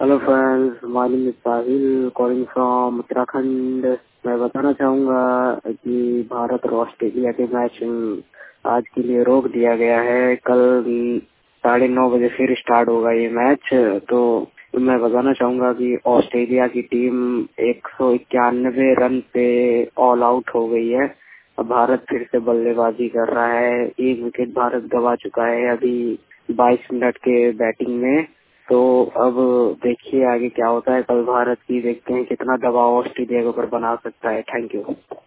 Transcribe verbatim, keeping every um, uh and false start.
Hello friends, my name is Sahil calling from Uttarakhand. मैं बताना चाहूँगा कि भारत और ऑस्ट्रेलिया के मैच आज के लिए रोक दिया गया है। कल साढ़े नौ बजे फिर स्टार्ट होगा ये मैच। तो मैं बताना चाहूँगा कि ऑस्ट्रेलिया की टीम एक सौ इक्यानवे रन पे ऑल आउट हो गई है। अब भारत फिर से बल्लेबाजी कर रहा है। एक विकेट भारत गवा चुका है अभी बाईस मिनट के बैटिंग में। तो अब देखिए आगे क्या होता है। कल भारत की देखते हैं कितना दबाव ऑस्ट्रेलिया के ऊपर बना सकता है। Thank you.